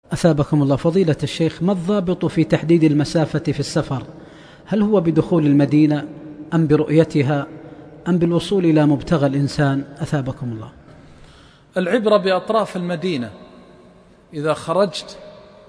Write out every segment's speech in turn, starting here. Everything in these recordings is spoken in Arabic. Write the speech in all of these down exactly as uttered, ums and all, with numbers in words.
أثابكم الله فضيلة الشيخ، ما الضابط في تحديد المسافة في السفر؟ هل هو بدخول المدينة أم برؤيتها أم بالوصول إلى مبتغى الإنسان؟ أثابكم الله. العبرة بأطراف المدينة. إذا خرجت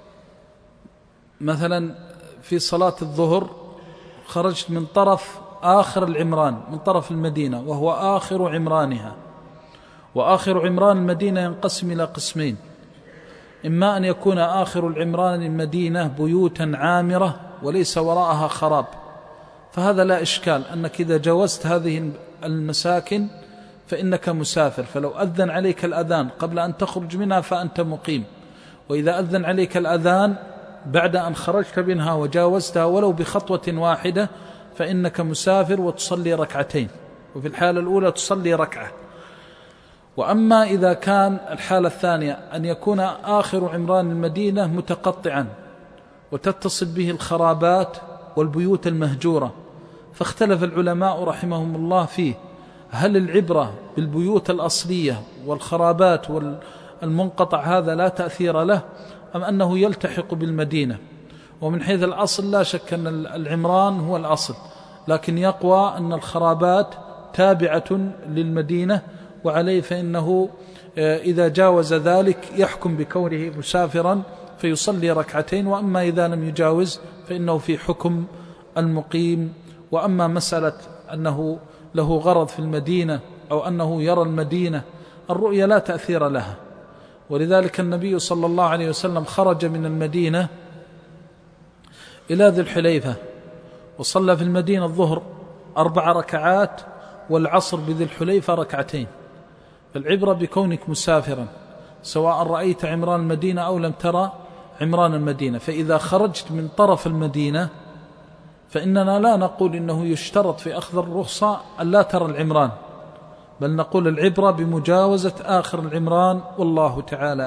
مثلا في صلاة الظهر، خرجت من طرف آخر العمران، من طرف المدينة وهو آخر عمرانها، وآخر عمران المدينة ينقسم إلى قسمين: إما أن يكون آخر العمران المدينة بيوتا عامرة وليس وراءها خراب، فهذا لا إشكال أنك إذا جاوزت هذه المساكن فإنك مسافر، فلو أذن عليك الأذان قبل أن تخرج منها فأنت مقيم، وإذا أذن عليك الأذان بعد أن خرجت منها وجاوزتها ولو بخطوة واحدة فإنك مسافر وتصلي ركعتين، وفي الحالة الأولى تصلي ركعة. وأما إذا كان الحالة الثانية أن يكون آخر عمران المدينة متقطعا وتتصل به الخرابات والبيوت المهجورة، فاختلف العلماء رحمهم الله فيه: هل العبرة بالبيوت الأصلية والخرابات والمنقطع هذا لا تأثير له، أم أنه يلتحق بالمدينة؟ ومن حيث الأصل لا شك أن العمران هو الأصل، لكن يقوى أن الخرابات تابعة للمدينة، وعليه فإنه إذا جاوز ذلك يحكم بكونه مسافرا فيصلي ركعتين، وأما إذا لم يجاوز فإنه في حكم المقيم. وأما مسألة أنه له غرض في المدينة أو أنه يرى المدينة، الرؤية لا تأثير لها، ولذلك النبي صلى الله عليه وسلم خرج من المدينة إلى ذي الحليفة وصلى في المدينة الظهر أربع ركعات والعصر بذي الحليفة ركعتين. فالعبرة بكونك مسافرا سواء رأيت عمران المدينة أو لم ترى عمران المدينة. فإذا خرجت من طرف المدينة فإننا لا نقول إنه يشترط في أخذ الرخصة أن لا ترى العمران، بل نقول العبرة بمجاوزة آخر العمران، والله تعالى